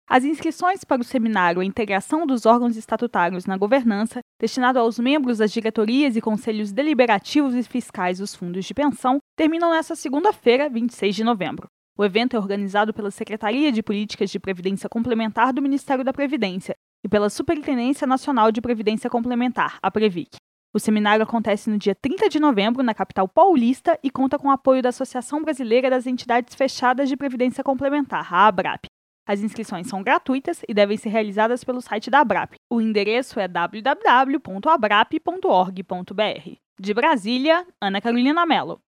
As inscrições para o seminário A Integração dos Órgãos Estatutários na Governança, destinado aos membros das diretorias e conselhos deliberativos e fiscais dos fundos de pensão, terminam nesta segunda-feira, 26 de novembro. O evento é organizado pela Secretaria de Políticas de Previdência Complementar do Ministério da Previdência e pela Superintendência Nacional de Previdência Complementar, a Previc. O seminário acontece no dia 30 de novembro, na capital paulista, e conta com o apoio da Associação Brasileira das Entidades Fechadas de Previdência Complementar, a ABRAP. As inscrições são gratuitas e devem ser realizadas pelo site da ABRAP. O endereço é www.abrap.org.br. De Brasília, Ana Carolina Mello.